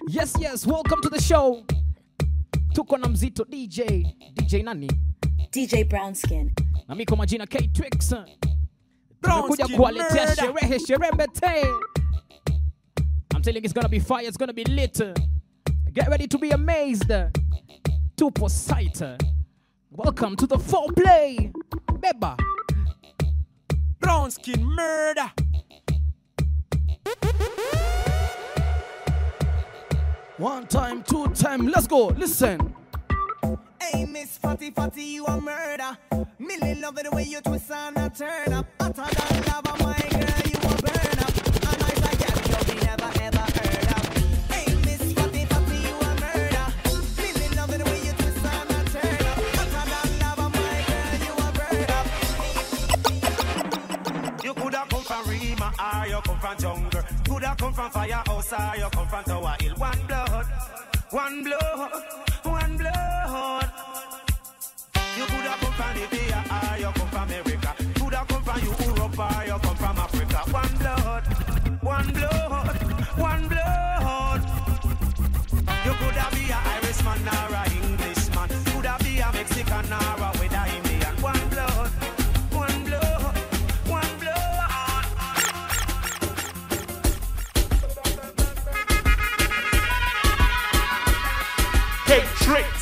Yes, welcome to the show. Tuko na mzito DJ nani? DJ Brownskin. Na miko majina K-Trix. Tumekuja kuwaletea sherehe Sherembete. I'm telling you, it's gonna be fire, it's gonna be lit. Get ready to be amazed. Tupo sight. Welcome to the foreplay. Beba. Brownskin murder. One time, two time, let's go, listen. Hey, Miss Fatty, you a murder. Millie love it the way you twist and a turn up. Hotter than lava, my girl, you a burn up. A nice like that, you never ever heard of. Hey, Miss Fatty, you a murder. Millie love it the way you twist and a turn up. Hotter than lava, my girl, you a burn up. You coulda come from Rima or you come from jungle. Coulda come from Firehouse or you come from Tower Hill. One blood, one blood, one blood. You coulda come from Libya or you come from America. Coulda come from Europe or you come from Africa. One blood, one blood, one blood. You coulda be a Irishman or a Englishman. Coulda be a Mexican or a whether Indian. One blood, one blood, one blood. Hey, tricks.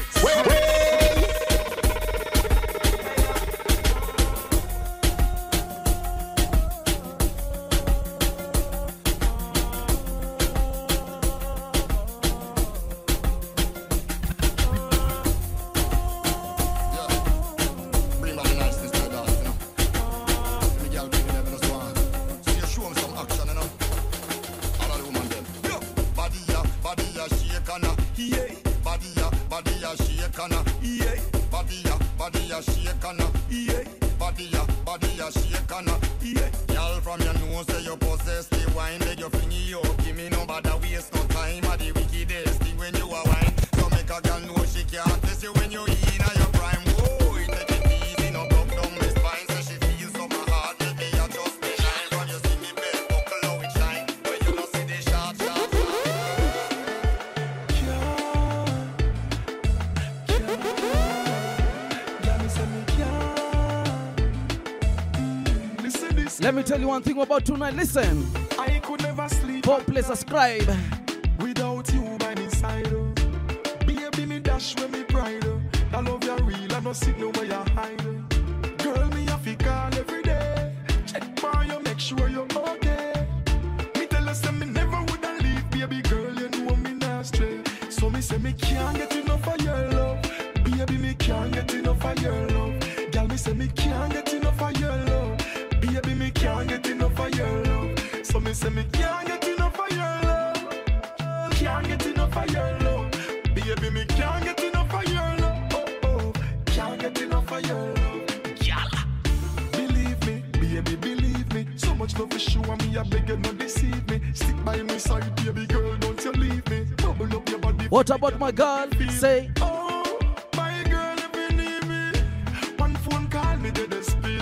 Let me tell you one thing about tonight. Listen. I could never sleep. Foreplay, subscribe. Without you by my side. Baby, me dash when me pride. I love you real, I don't sit nowhere you hide. Girl, me have to call every day. Check for you, make sure you're okay. Me tell you, say me never woulda leave. Baby girl, you know me not stray. So me say me can't get enough of your love. Baby, me can't get enough of your love. Girl, me say me can't get enough of your love. Baby, me can't get enough of your love. So me say me can't get enough of your love. Can't get enough of your love. Baby, me can't get enough of your love. Oh, can't get enough of your love. Girl, believe me, baby, believe me. So much love for sure me, I beg you not deceive me. Stick by my side, baby girl, don't you leave me. Bubble up your body. What about my girl? Say. Oh, my girl, if you need me, one phone call me to the spirit.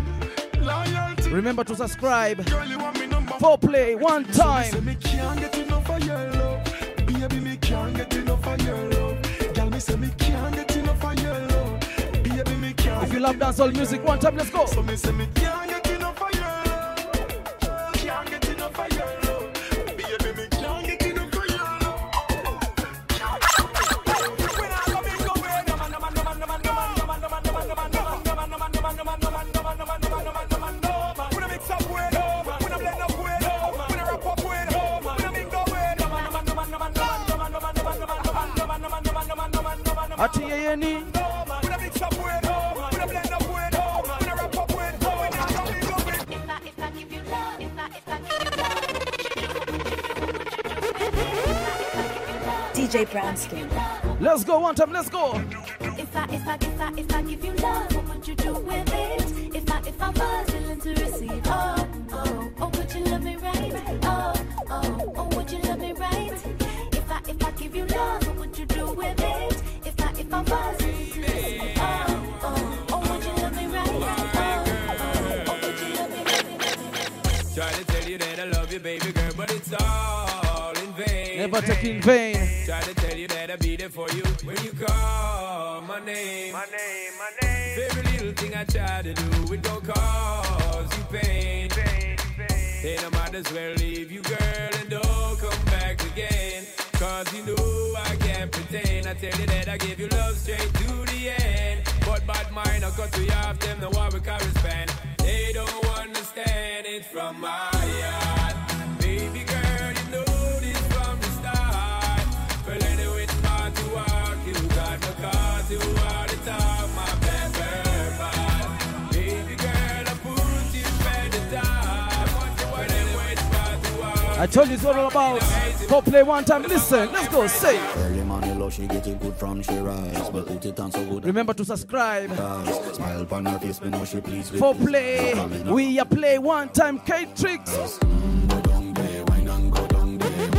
Remember to subscribe. Foreplay one time. So me can't get enough of your love. Baby, me can't get enough of your love. Girl, me say me can't get enough of your love. Baby, me can't. If you love dancehall music, one time, let's go. So me say me can't get enough of your love. Can't get enough of your love. Baby, me can't get enough of your love. Ati DJ Brownskin. Let's go one time, let's go. If I give you love, what would you do with it? If I was willing to receive, oh, would you love me right? Oh, would you love me right? If I give you love, what would you do with it? If I was willing to receive, oh, would you love me right? Oh, would you love me right? Try to tell you that I love you, baby girl, but it's all in vain. vain. Never take in vain. Try to tell you that I'll be there for you when you call my name. My name, my name. Every little thing I try to do, it don't cause you pain. Then I might as well leave you, girl, and don't come back again. Cause you know I can't pretend. I tell you that I give you love straight to the end. But bad mind, I cut to you off them, the war we correspond. They don't understand it from my heart. Baby girl, you know this from the start. Well, anyway, it's hard to walk. You got the car to all the time, my bad bird. Baby girl, I put you at the top. Well, anyway, it's hard to walk. I told you it's all about. Go play one time, listen, let's go, say. Early morning love, she get it good from she rise. But put it on so good. Remember to subscribe. Smile upon her face, we know she pleased with For play, we a play one time, K-Tricks. Go down there, wine and go down there. Go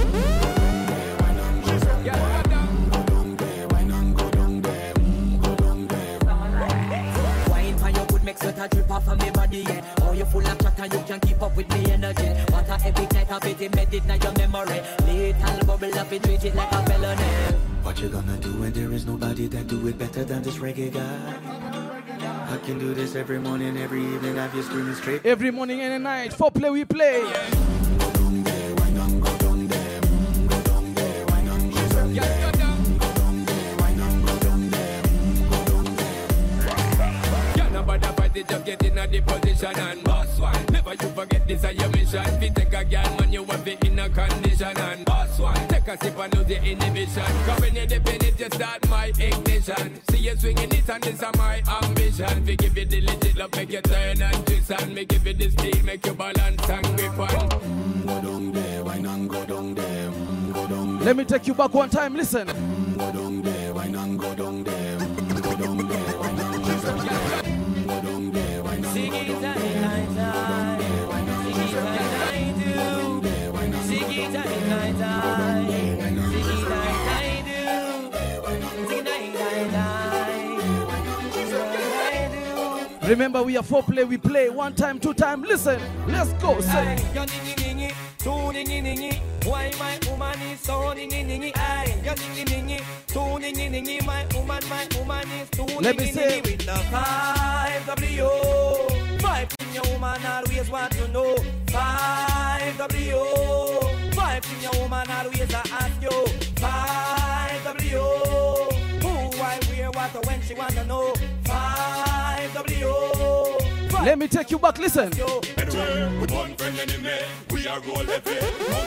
down there, wine and go down there. Go down there. Wine for your good makes sweat a drip off of me body, yeah. Oh, you full of chat and you can keep up with me energy. What a epic night of it, embedded in your memory. Little bubble up, it treat it like a felony. What you gonna do when there is nobody that do it better than this reggae guy? I can do this every morning, every evening, have you screaming straight. Every morning and night, for play we play. Go down there, wine and go down there. Go down there, wine and go down there. Go down there, wine and go down there. Go down there. Yeah, nobody fight it, just get in a the position and boss one. Never you forget this is your mission. If you take a girl, man, you want be in a condition and boss one. Take a sip and lose the inhibition. Cause when you dip in it, you start my ignition. See you swinging it and this is my ambition. We give you the legit love, make you turn and twist and me give you the steel, make you balance and grip on. Go down there, wine and go down there. Go down there. Let me take you back one time, listen. Go down there, wine and go down there. Go down there, wine and go down there. Go down there, wine and go down there. Go down there, wine and go down there. Remember, we are for play, we play one time, two time. Listen, let's go. Say. You're ningy, too ningy. Why my woman is so ningy? Aye, you're ningy, too ningy. My woman is too Let me say. with the 5W. 5 in your woman always want to know. 5W. 5 in your woman always ask you. 5W. Who, why, where, what, when she want to know. 5W. Let me take you back, listen. With one friend enemy, we are roll heavy.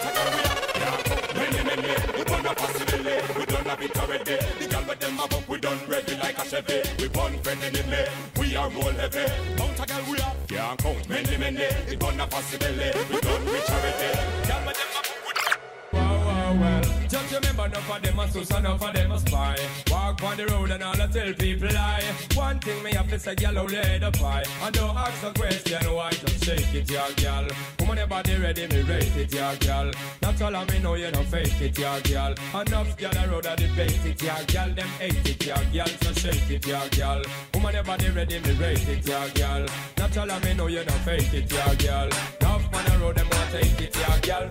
We done a possibility, we done a bit already. The girl with them up, we done ready like a Chevy. With one friend enemy, we are roll heavy. Mount a girl we are, can't count many. We done a possibility, we done rich already. Girl with them up, we done. Well, just remember enough of them a sus, enough of them a spy. Walk on the road and all I tell people lie. One thing me have to say, girl, only head up high. And don't ask a question, why just shake it, yeah, girl. Woman, your body ready, me rate it, yeah, girl. Not all of me know you don't fake it, yeah, girl. Enough girl a road a debate it, yeah, girl. Them hate it, yeah, girl. So shake it, yeah, girl. Woman, your body ready, me rate it, yeah, girl. Not all of me know you don't fake it, yeah, girl. Enough man a road, them want take it, yeah, girl.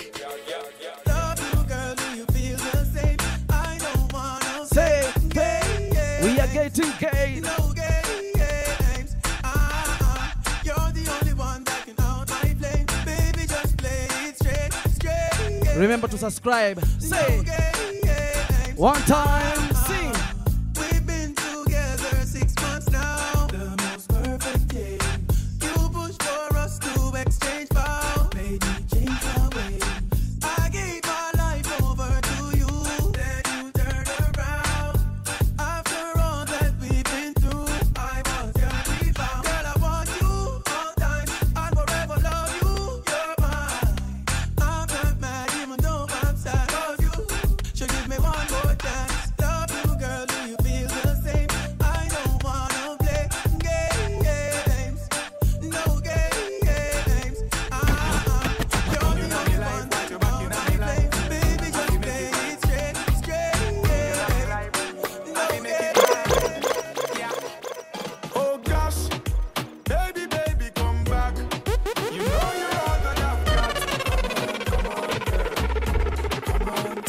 We are getting gay. No games. You're the only one that can out my flame. Baby, just play it straight. Remember to subscribe. Say. No games. One time, sing. We've been together 6 months now. The most perfect day. You pushed for us to exchange vows. Made me change my way. I gave my life over to you. Then you turned around. After all that we've been through, I was your rebound. Girl, I want you all time and forever love you. You're mine. I'm not mad even though I'm sad. Love you. Should give me one more chance. Love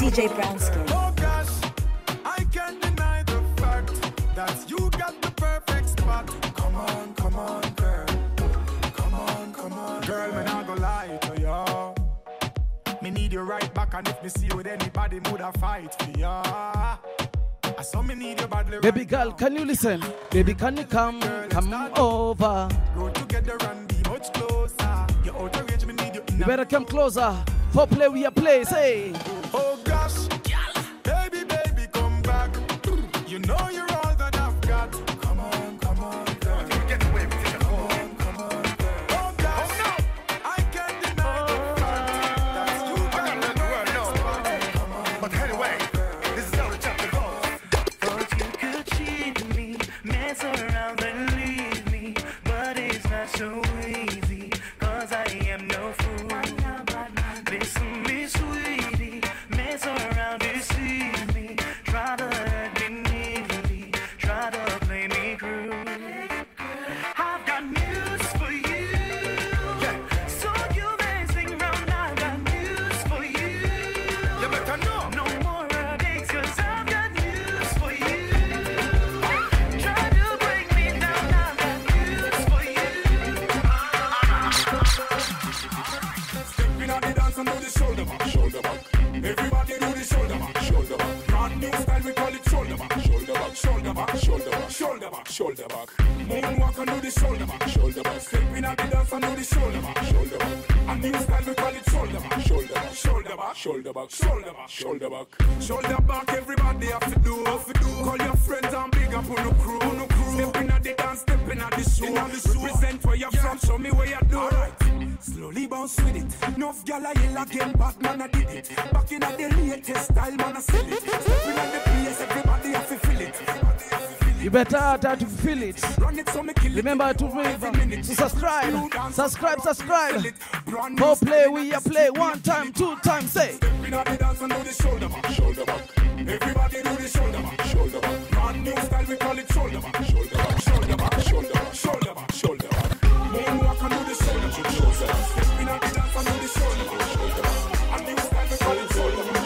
DJ Brownskin. Oh gosh, I can't deny the fact that you got the perfect spot. Come on, girl. Come on. Girl, me not gonna lie to ya. Me need you right back, and if me see you with anybody, woulda fight for ya. I saw me need your badly. Baby girl, can you listen? Baby, can you come over? Go together and be much closer. You're out of range, me need you. You better come closer. For play we a place, hey. Oh gosh, baby, come back. You know you're all that I've got. Come on, girl. Get away with it. Come on, girl. Oh gosh, I can't deny the fact that you got the perfect spot. Come on, But anyway, this is how the chapter goes. Thought you could cheat me, mess around and leave me, but it's not so easy, cause I am no fool. Listen me, sweetie, mess around, deceive me, try to hurt me neatly, try to play me cruel. I've got news for you, so you messing around, I've got news for you. You better know. No more headaches, cause I've got news for you. Try to break me down, I've got news for you. stepping on the dance and do the shoulder back. Everybody do the shoulder back. Brand new style, we call it shoulder back. Moonwalk and do the shoulder back. Stepping on the dance and do the shoulder back. A new style, we call it shoulder back. Shoulder back, everybody have to do. Call your friends and big up on the crew. Stepping on the dance, stepping on the show. Represent where you're from, show me where you do. Alright, slowly bounce with it. Enough gal I yell again, bad man I did it. Back in the latest style, man I sell it. Stepping on the place, everybody have to feel it. You better try to feel it. Run it so me kill it. Remember to subscribe. Brand new For play style, we a play 1 time, 2 times, say. Stepping on the dance and do the shoulder back. Everybody do the shoulder back. Brand new style, we call it shoulder back. Moonwalk and do the shoulder back. Stepping on the dance and do the shoulder back. A new style, we call it shoulder back.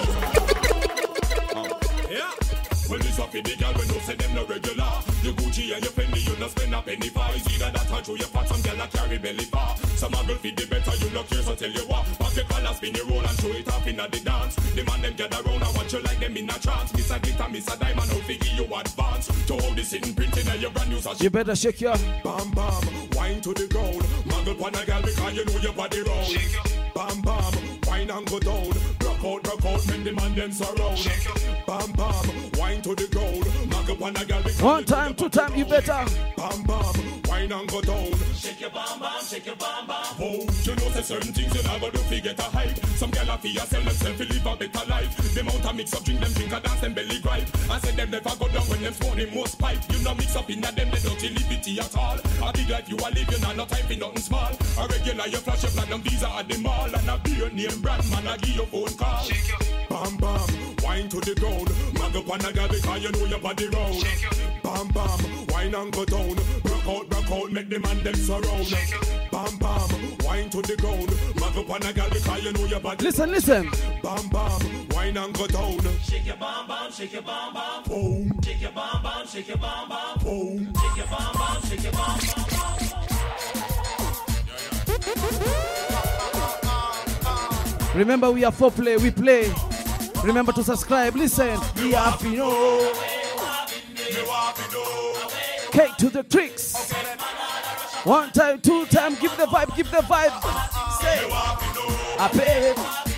Yeah. Well, this up in the girl when you say them no regular. You Gucci and your Fendi, you not spend a penny for. It's either that or show your fat, some girl that carry belly bar. Some a girl feed the better, you no care, so tell you what. Pop your collar, spin your roll and show it up in the dance. The man them gather round and watch you like them in a trance. Miss a glitter, miss a diamond, out figure you advance. To hold the sitting printing and your brand new sash. You better shake your Bam bam, wine to the ground. Muggle pon a girl because you know your body round. Bam bam, wine and go down. Rock out, make the man them surround. Bam bam, wine to the ground. Muggle pon a girl because 1 time, 2 time, you better. Bam bam, wine and go down. Shake your bam bam. Oh, you know say certain things you never do forget a hype. Some girl a fear sell themselves to live a better life. Them out a mix up drink, them drink a dance, them belly gripe. I said them never go down when them smoke the most pipe. You know mix up in a them, they don't liberty at all. A big life you are living and no time for nothing small. A regular you flash your platinum visa at the mall. And a beer name brand man a give your phone call. Bam bam, wine to the ground. Mag up on a girl because you know your body round. Bam bam, wine and go down. Rock out, make the man them surround. Bam bam, wine to the ground. Mag up on a girl because you know your body. Listen. Bam bam, wine and go down. Shake your bam bam, shake your bam bam. Boom. Shake your bam bam, shake your bam bam. Boom. Shake your bam bam, shake your bam bam. Remember we are for play, we play. Remember to subscribe, listen. We have to know. K to the tricks. 1 time, 2 time, give the vibe. Say, I pay.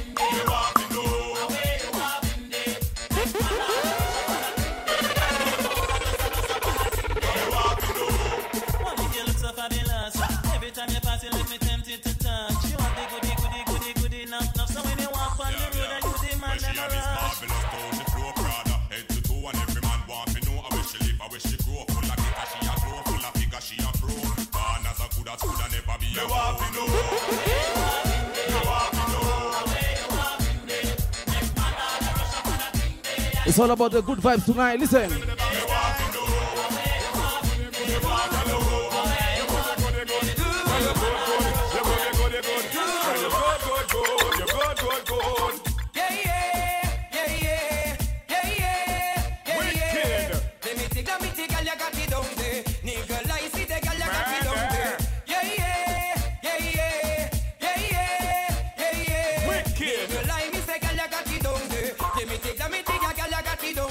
Every time you pass, you let me tempted to touch. You want the goody, enough. So when you walk on the road, and you demand them around. Head to toe and every man want to know. I wish she live, I wish she grow. Full of it, she a grow. Full of figure, she a pro. Born as a good as could never be a walk to know. It's all about the good vibes tonight. Listen.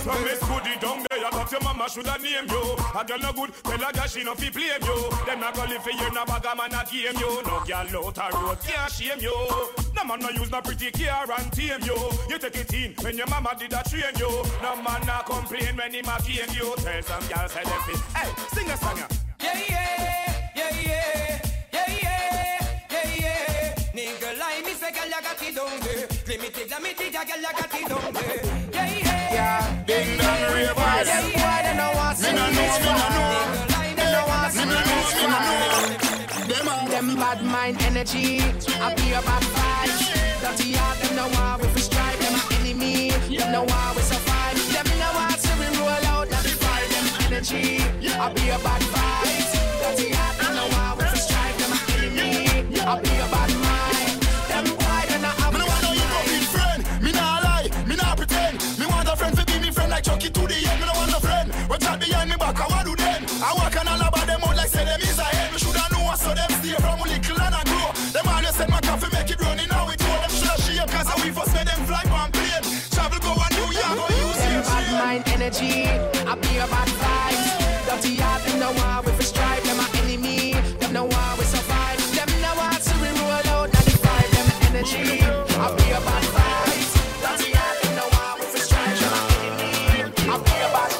From Miss Goody down there, I thought your mama should have named you. A girl no good, tell her that she no fi blame you. Them not gonna live for you, no bag a man a game you. No girl out a road can't shame you. No man no use no pretty car and tame you. You take it in when your mama did a train you. No man no complain when him a cane you. Tell some girls say them fit. Hey, sing a song. Yeah, yeah, yeah, yeah, yeah, yeah, yeah, yeah. Nigga like me say, girl, you got it down there. Limited, girl, you got it down there. Yeah, yeah, yeah. Ding dong ravers. Yeah, yeah. They know what's in this one. They know what's in this one. Them bad mind energy, I be a bad vibes. Dirty heart, them know why we strive. Them our enemy, them know why we survive. Them know why so we roll out. Now fight them energy, I be a bad vibes. Dirty heart, them know why we strive. Them our enemy, I be a bad mind. Them why they not have. Me no want no you go be friend. Me nah lie, me nah pretend. Me want a friend to be me friend like Chucky to the end. Me no want no friend. What chat behind me back, I want do then. I walk and all about them out like say them is a head. Me shoulda know so them stay from a little and a grow. Them always said my coffee make it running now it all. Them shoulda shape cause we first made them fly on plane. Travel go and New York go use them it. Bad mind energy, I be a bad vibes. Dirty heart, them know why we strive. Them our enemy, them know why we survive. Them know why so we roll out. Now they fight them energy, I be a bad vibes. Dirty heart, them know why we strive. Them our enemy, I be a bad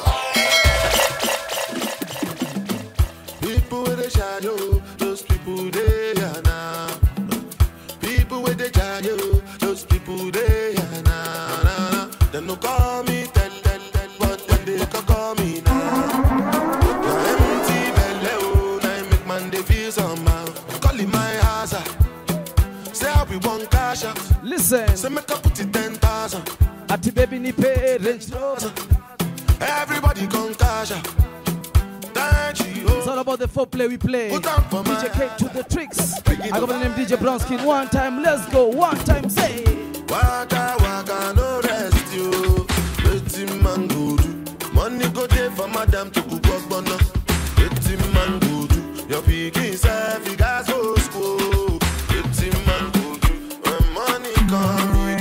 vibes. People with a shadow, those people they are now. People with a shadow, those people they are now. Them no call me, tell, but then they can call me now. Now empty belly, oh, now make man they feel somehow. Calling my house, say how we want cash out. Listen. Say make I put it 10,000. Ati baby ni parents. Everybody come cash out. It's all about the foreplay we play. DJ K to the tricks. I got the name DJ Brownskin. One time, let's go. One time, say. Waka waka no rest you. Letting man go do. Money go there for madam to cook up bono. Letting man go do. Your picking self, you guys go school. Letting man go do. When money come, we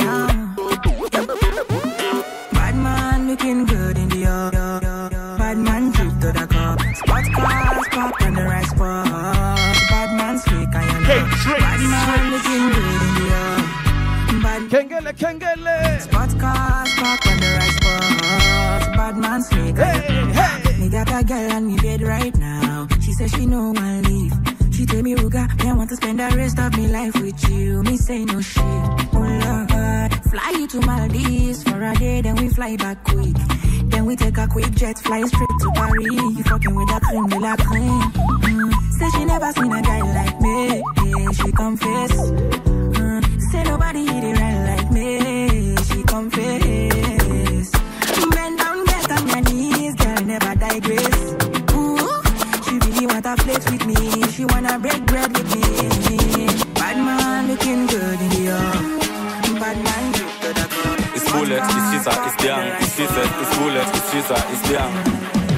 do. Bad man looking good in the yard. Bad man trip to the club. Spot cars parked on the right spot. Bad man slick and bad man looking good in the yard. Kengele. Spot cars parked on the right spot. Bad man slick. Hey. Me got a girl on me bed right now. She says she no one leave. She tell me, Ruga, me I want to spend the rest of my life with you. Me say no shit. Oh Lord, fly you to Maldives for a day, then we fly back quick. Then we take a quick jet, fly straight to Paris. You fucking with a cream de la creme. Say she never seen a guy like me. Yeah, she confess. Say nobody hit it right like me. She confess. Bend down, get on your knees, girl, never digress. She really want to flex with me. She wanna break bread with me. Bad man looking good in the yard. Bad man drip to the cup. It's bullet, it's scissor, it's down. It's scissor, it's bullet, it's scissor, it's down.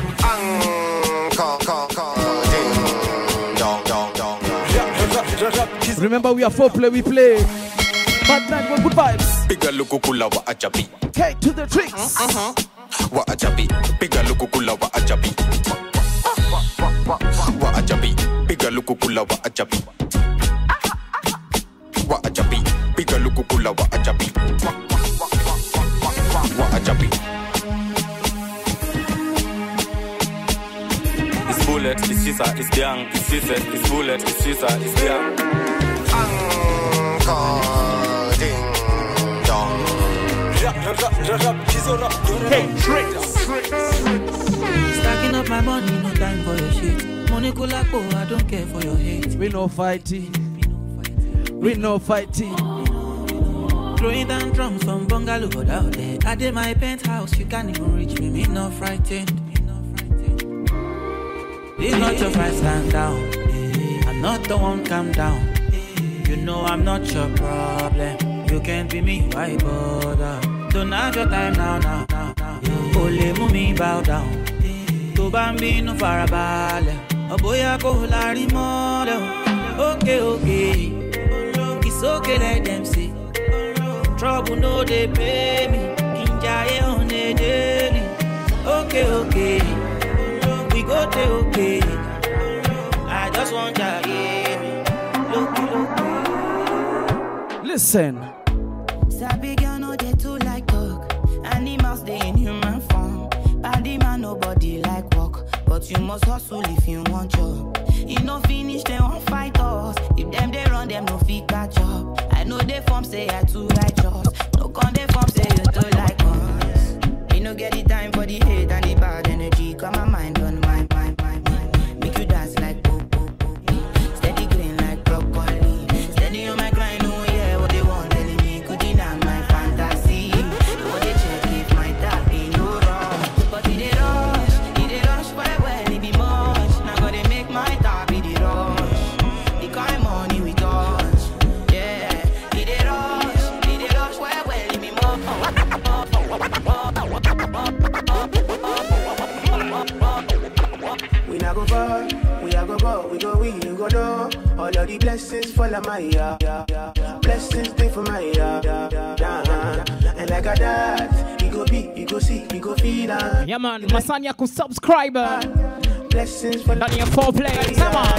Remember, we are foreplay, we play. Bad night, one good vibes. Bigger look kula wa ajabi. K to the tricks. Wa ajabi. Bigger look kula wa ajabi. Wa ajabi. Bigger look kula wa ajabi. Wa ajabi. Bigger look kula wa ajabi. Wa ajabi. It's bullet, it's scissor, it's down. It's scissor, it's bullet, it's scissor, it's down. Stacking up my money, no time for your shit. Money kulapo, I don't care for your hate. We no fighting. We no fighting. Throwing down drums from bungalow out there. I did my penthouse, you can't even reach me. Me not frightened. It's not your fight, stand down. I'm not the one, calm down. You know I'm not your problem. You can't be me, why bother? Don't have your time now. Ole mumi bow down. To bambino farabale. Oboya ko lari mole. Okay. It's okay, let them see. Trouble no they pay me. Injaye on a daily. Okay, we go to okay. I just want ya, yeah. Listen. Sabi girl no dey too like talk. Animals dey in human form. Body man nobody like walk, but you must hustle if you want job. You no finish they won't fight us. If them they run them no fit catch up. I know they form say I too righteous. No con they form say you too like us. Me no get the time for the hate and the bad energy. Got my mind on my mind. Make you dance like pop. Steady green like broccoli. Steady on my grind, oh yeah, what they want telling me. Could deny my fantasy. What they check if my tap be no wrong. But it dey rush well, it be much. Now gotta make my tap be the rush. The kind money we touch, yeah. It dey rush well, it be much. We not go far, we a go go, we go we, you go do. All of the blessings fall on my blessings stay for my and like a dad, you go be, you go see, you go feel yeah man, Masanya ku subscriber. Blessings for that your 4 players, come on. I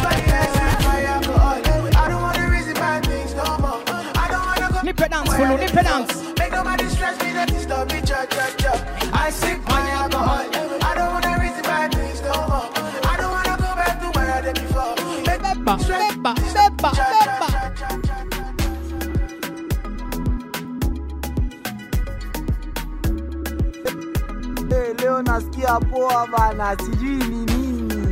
don't wanna reason bad things no more. I don't wanna go nip it dance, follow, nip it dance. Make nobody stress me, that is stop me, cha. I sip my alcohol. I don't wanna reason bad things no more. I don't wanna go back to where I did before. Beba. Hey, leo nasikia poa bana, sijui ni nini.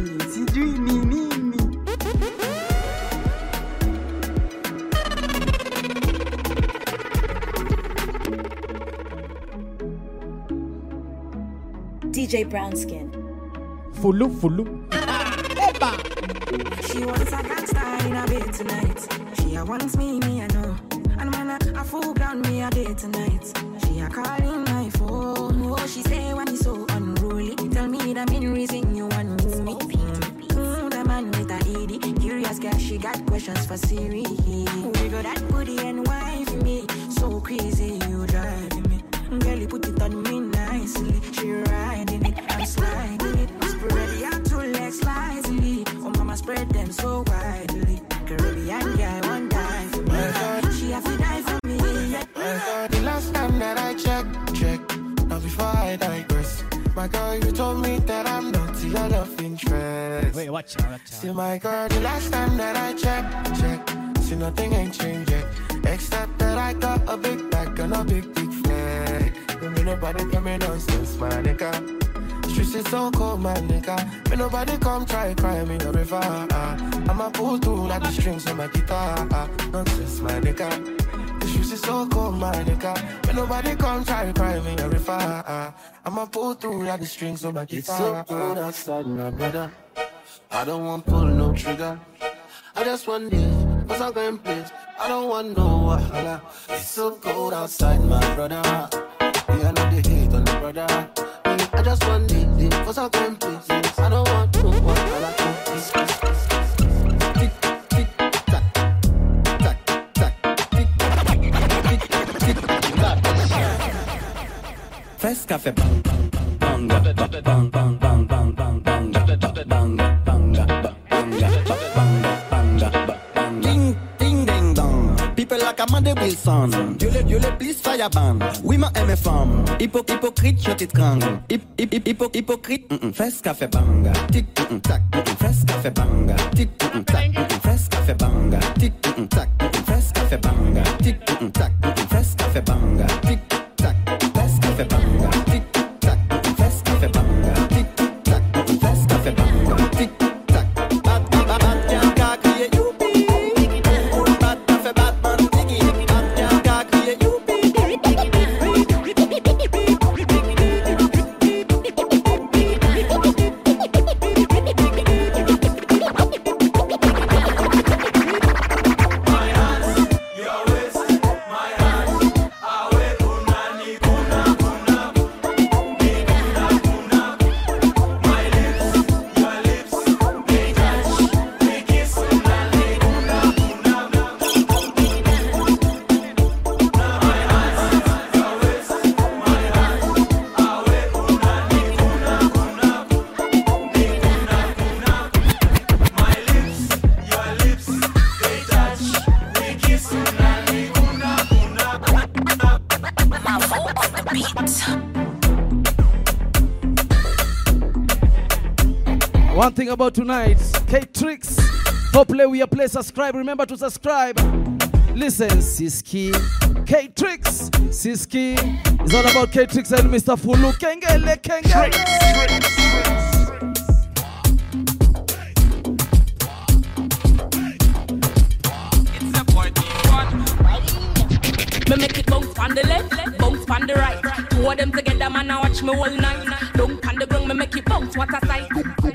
DJ Brownskin. Fulu. Eba. She wants a gangster in a bed tonight. She wants me, I know. And man, a full ground me a day tonight. She a calling my phone. Oh, she say when it's so unruly. Tell me the main reason you want me. The man with a ED. Curious girl, she got questions for Siri. We got that booty and wine for me. So crazy, you driving me. Girl, you put it on me nicely. She riding it, I'm sliding it. Spread the out 2 legs slightly. Oh, mama spread them so widely. Caribbean guy, one die for me. She have to die for me. The last time that I check, now before I digress. My girl, you told me that I'm not your love interest. Wait, watch out. See, my girl, the last time that I check. See, nothing ain't changed yet. Except that I got a big back and a big flag. Don't be nobody coming nonsense, my nigga. Streets is so cold, my nigga. May nobody come try cry me a river. I'ma pull through like the strings on my guitar. Nonsense, my nigga. The streets is so cold, my nigga. May nobody come try cry me a river. I'ma pull through like the strings on my guitar. It's so cold outside, my brother. I don't want pull no trigger. I just want this, cause I'm going place. I don't want no wahala. It's so cold outside, my brother. Yeah, I know the hate on the brother. I just want this, cause I'm going places. I don't want no wahala. Tick, tick, tack, tack, tack, tick, tick, tick, tack. Fais café bang, banga, bang, bang, bang, bang, bang, bang, banga, banga, banga, ding, ding, ding, dong. People like Amanda Wilson. You le please fire ban. Oui, ma aime femme. Hypocrite, je t'étrangle. Hypocrite, fais café banga. Tic, tac, fais café banga. Tic, tac, fais café banga. Tic, tac, fais café banga. Tic, tac, fais café banga. Tic, tac, fais café banga. Tic, tac, fais café banga. Tic, tac, fais café banga. Tic, tac, bat, tiens, qu'a crié youpi. Bat, fait Batman, diggy. Bat, tiens, qu'a crié youpi. My hands, your waist, my hands, away from One thing about tonight, K-Trix, for play we play, subscribe, remember to subscribe. Listen, Siski, K-Trix, Siski, it's all about K-Trix and Mr. Fulu, Kengele, Kengele. Me make it bounce on the left, bounce on the right. Two of them together, man, I watch me all night. Don't on the ground, me make it bounce, what a sight.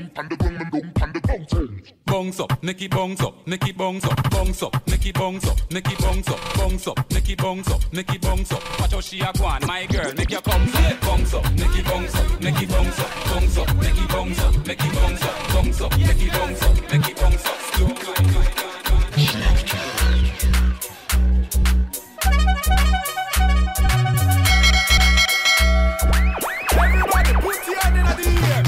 Bounce up, make it bounce up, make it bounce up, bounce up, make it bounce up, make it bounce up, bounce up, make it bounce up, make it bounce up. Watch how she a go on, my girl, make your come up, bounce up, make it bounce up, make it bounce up, bounce up, make it bounce up, make it bounce up, bounce up, make it bounce up, make it bounce up. Everybody put your hand in the air.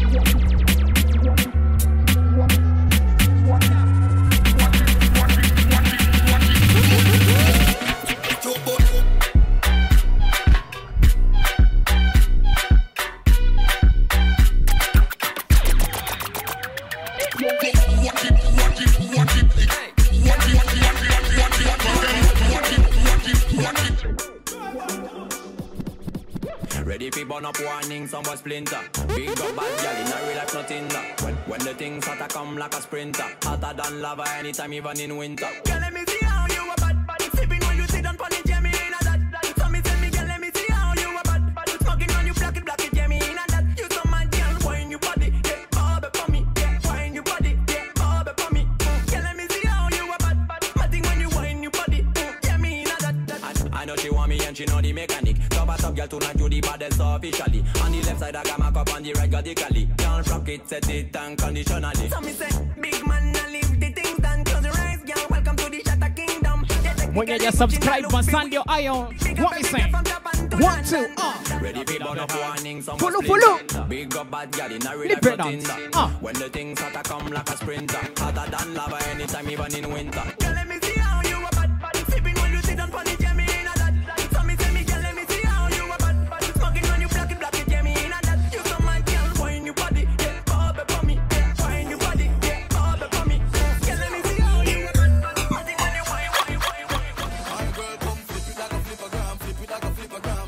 Ready fi burn up warning, someone splinter. Big up bad gal in a real life nothing that. When the things hotter come like a sprinter. Hotter than lava anytime even in winter. Girl, let me see how you a bad. Sipping when you sit on pon it, yeah, me in a that. So me tell me, girl, let me see how you a bad. Smoking on you, black it, yeah, me in a that. You so mad, girl, wine your body, yeah, bob it for me, yeah, wine your body, yeah, bob it for me. Girl, let me see how you a bad. Matting when you wine your body, yeah, me in a that. I know she want me and she know the mechanic. Top girl tonight you the baddest officially. On the left side I got my cup on the right radically. Can't rock it, set it unconditionally. So me say, big man, I leave the things done. Close your eyes, girl, welcome to the Shatter Kingdom. When you just subscribe, but send your eye on. What me say? 1, 2, Ready for burn up warning, some follow. Big up bad gal in a real life nothing that. When the things hotter come like a sprinter. Hotter than lava anytime even in winter. Girl, let me see how you a bad. Sipping when you sit on pon it, yeah, me in a that. So me say, me girl, let me see how you a bad. Smoking when you black it, yeah, me in a that. You so mad, girl, wine your body, yeah, bob it for me, yeah, wine your body, yeah, bob it for me. Girl, let me see how you a bad. Matting when you wine. My girl, come flip it like a flippergram, flip it like a flippergram.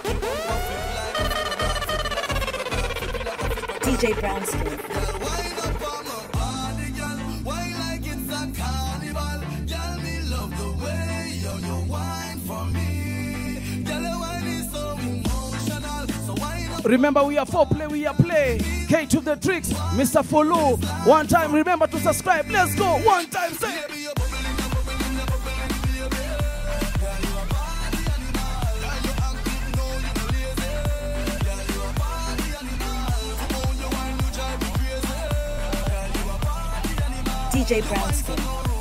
DJ Brownskin. Wine up on my body, girl. Wine like it's a carnival. Girl, me love the way you wine for me. Girl, your wine is so emotional. So wine up. Remember, we are for play, we are play. K to the tricks, Mr. Follow. One time, remember to subscribe. Let's go. One time, say it. DJ Brownskin.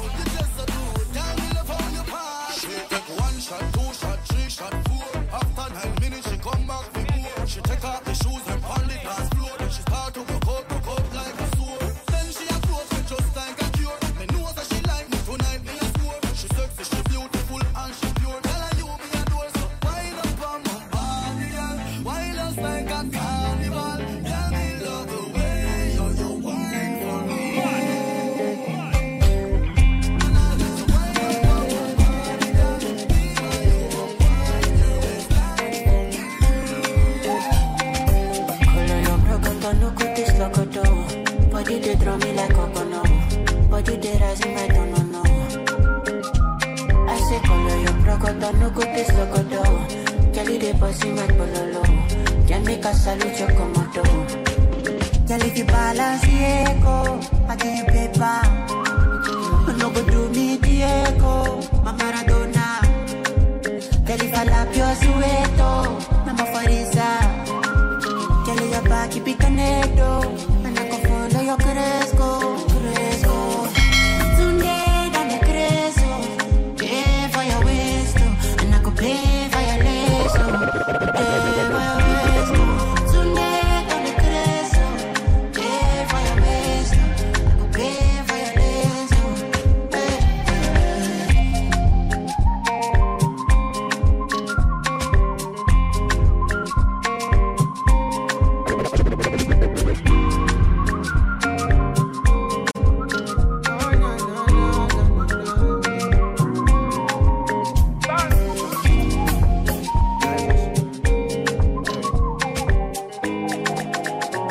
Take 1 shot, 2 shot, 3 shot, 4. After 9 minutes, she come back for more. She take off the shoes and on the dance floor. Then she start to broke out like a sword. Then she approach me just like a cure. Me know that she like me tonight, me a score. She sexy, she beautiful and she pure. Tell her you me adore, so wind up on my body, girl. Wind us like a carnival. Girl, me love the way you wine for me. Body they draw me like coconut. Body they rise in my no. I say color your procoto, no go taste locoto. Jelly they pussy my pololo. Can make a salute your comodo. Jelly the balance echo. I give you paper. No go do me the echo. My Maradona. Jelly falapio sueto. Mama farisa. Jelly your back keep it connected. Yo crezco. Today dale crezo. Pay for your waist, and I could pay for your legs. Pay for your waist. Today dale crezo. Pay for your waist, I could pay for your legs.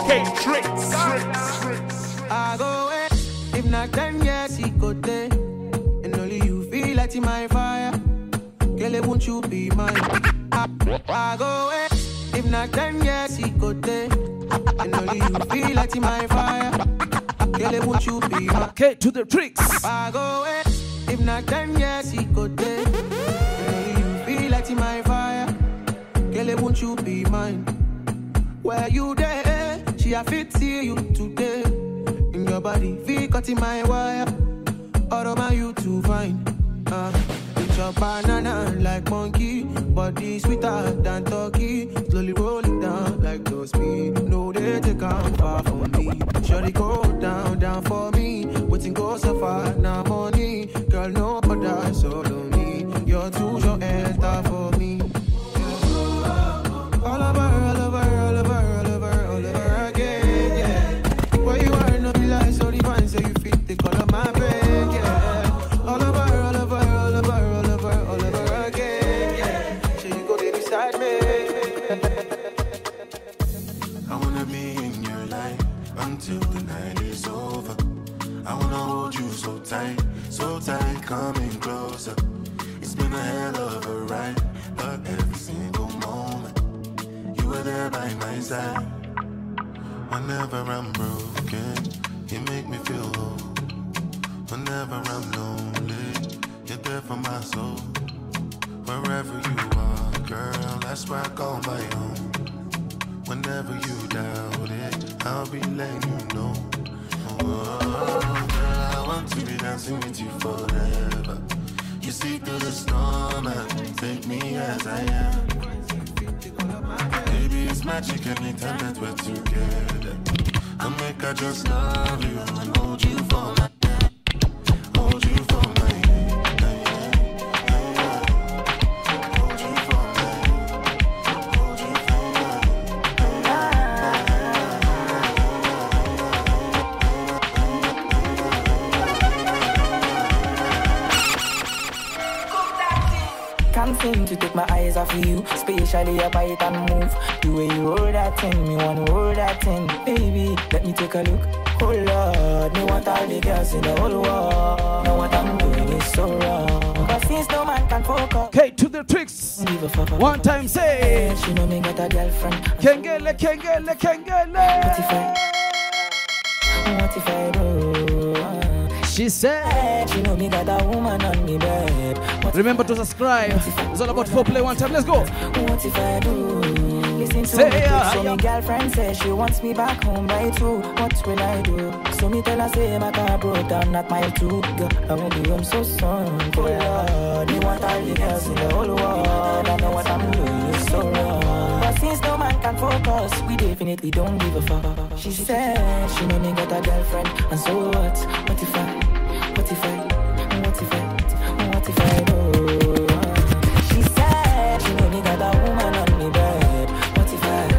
Tricks. I go away. If not 10 years, he go there. And only you feel like in my fire. Girl, won't you be mine? I go away. If not 10 years, he go there. And only you feel like in my fire. Girl, won't you be mine? Okay, to the tricks. I go away. If not 10 years, he go there. And only you feel like in my fire. Girl, won't you be mine? Where you there? She a fit see you today. In your body, feel cut in my wire. All over you to find. It's your banana like monkey. Body sweeter than turkey. Slowly roll it down like those speed. No, they take out far from me. Surely go down for me. Waiting go so far, now money. Girl, no other solo me. You're too short and tough for me. All over again, yeah. Where you are, no be like so divine, so you fit the color of my brain, yeah. All over again, yeah. So you go there beside me. I wanna be in your life until the night is over. I wanna hold you so tight, coming closer. It's been a hell of a ride, but every single moment you were there by my side. Whenever I'm broken, you make me feel whole. Whenever I'm lonely, you're there for my soul. Wherever you are, girl, that's where I call my own. Whenever you doubt it, I'll be letting you know. Oh, girl, I want to be dancing with you forever. You see through the storm and take me as I am. Baby, it's magic anytime that we're together. I make I just love you and hold you for my hand. Hold you for my hand. Hold you for my hand. Hold you for Can't seem to take my eyes off of you, especially your bite and move. The way you hold that thing, me wanna hold that thing. Baby, let me take a look. Oh Lord, me want all the girls in the whole world. Know what I'm doing is so wrong. But since no man can focus. Okay, to the tricks. One time say. She know me got a girlfriend. Kengele. What if I do? She said, she know me got a woman on me bed. Remember to subscribe. It's all about foreplay. One time, let's go. What if I do? Listen to me, so my girlfriend says she wants me back home by 2. What will I do? So me tell her say my car broke down at mile 2. Girl, I won't be home so soon. Oh Lord, you want all the girls in the whole world. I know what I'm doing is so wrong. But since no man can focus, we definitely don't give a fuck. She said she know me got a girlfriend, and so what? What if I do? She said she know me got a woman on me bed. What if I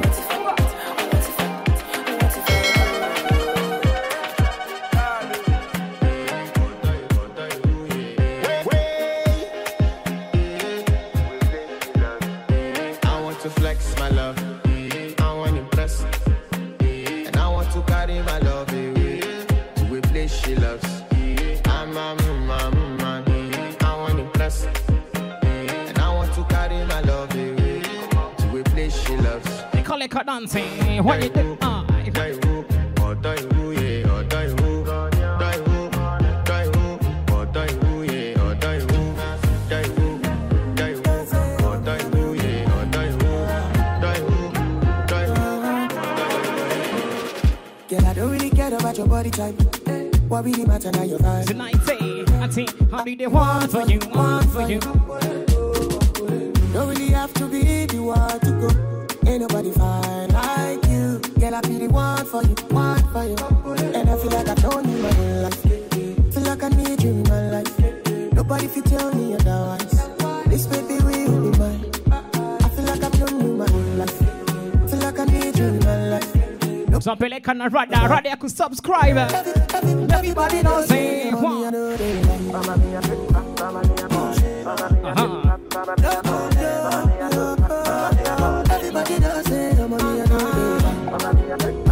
want to flex my love, I want to impress, and I want to carry my love away to a place she loves. I'm a man, I want to impress, and I want to carry my love away to a place she loves. They call it dancing. What you do? About your body type, what really matter now your vibe. Tonight, I think, how do they want for you, want for you? Don't really have to be the one to go. Ain't nobody fine like you. Girl, I be the one for you, one for you. And I feel like I've known you my whole life. Feel like I need you in my life. Nobody fit tell me otherwise. This baby will be mine. I feel like I've known you my whole life. Feel like I need you in my life. So Pele can rather could subscribe. Everybody knows me. Everybody knows it.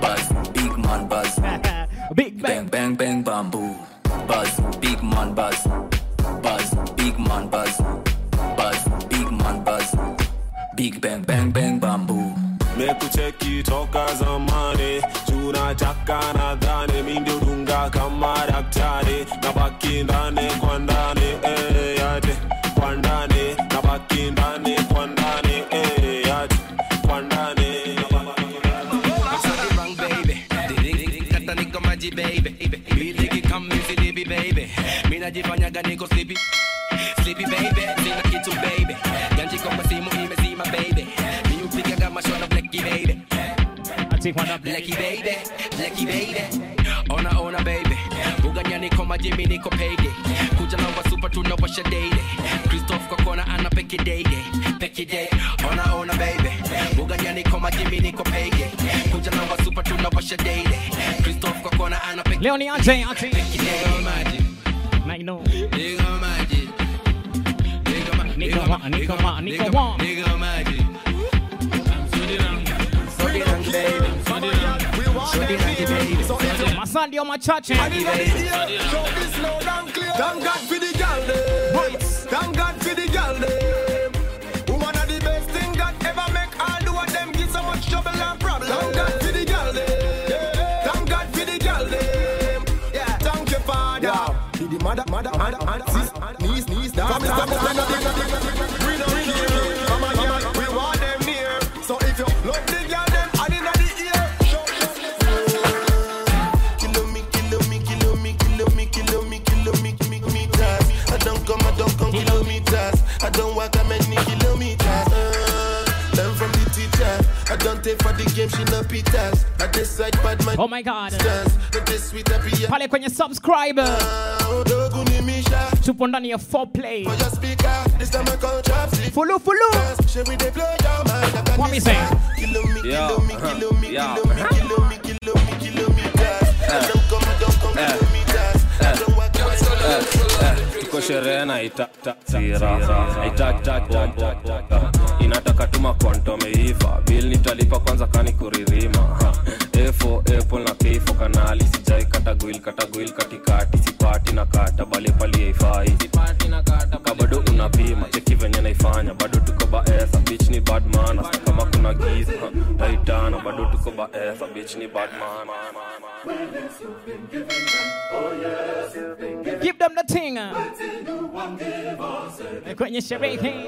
Buzz, big man buzz. Big bang, bang, bang, bamboo. Buzz, big man buzz. Buzz, big man buzz. Buzz, big man buzz. Big bang, bang, bang, bamboo. Mekucheki toka zamani, tunataka nadhani mindio dunga kama daktari, nabaki ndani kwa ndani yate, kwa ndani nabaki ndani kwa ndani yate, kwa ndani. Wrong baby, kata niko maji baby, biliki kama mzilibi baby, mina jifanyaga niko sleepy, sleepy baby, sina kitu baby, ganji kwa simu imezima baby. Baby. Blacky baby, blacky baby. Ona baby. Buganya niko majimi niko payday. Kuja na wa super tunawasha daily. Christoph kwa kona ana peki day. Peki day. Ona baby. Buganya niko majimi niko payday. Kuja na wa super tunawasha daily. Christoph kwa kona ana peki. Leo ni aje. Peki day. Na you know. Nigga magic. Nigga magic. Masandi on my church. Thank God for the girl them. Thank God for the girl them. Woman are the best thing God ever make. All do what them give so much trouble and problem. Thank God for the girl them. Thank God for the girl them. Yeah. Thank you, Father. To the mother, sis, knees down. We don't care. Come on, girl, we want them near. So if you love the girl them, and in the ear. Kilometers. I don't walk that many kilometers. Learn from the teacher. I don't take for the game, she no pitas. I decide bad man. Oh my God. Pale kwenye subscriber. Tupo ndani ya 4Play. Follow. What me say? Tuko sherehe na inataka tuma kwanto meiva bill nitalipa kwanza kani kuririma A4 Apple na K4 kanali sijai kata guil katikati sipati na kata bali pali haifai sipati na kata bado unapima cheki venye naifanya bado tuko baesa bitch ni bad man kama kuna giza taitana bado tuko baesa bitch ni bad man. Give them the thing. Kwenye sherehe.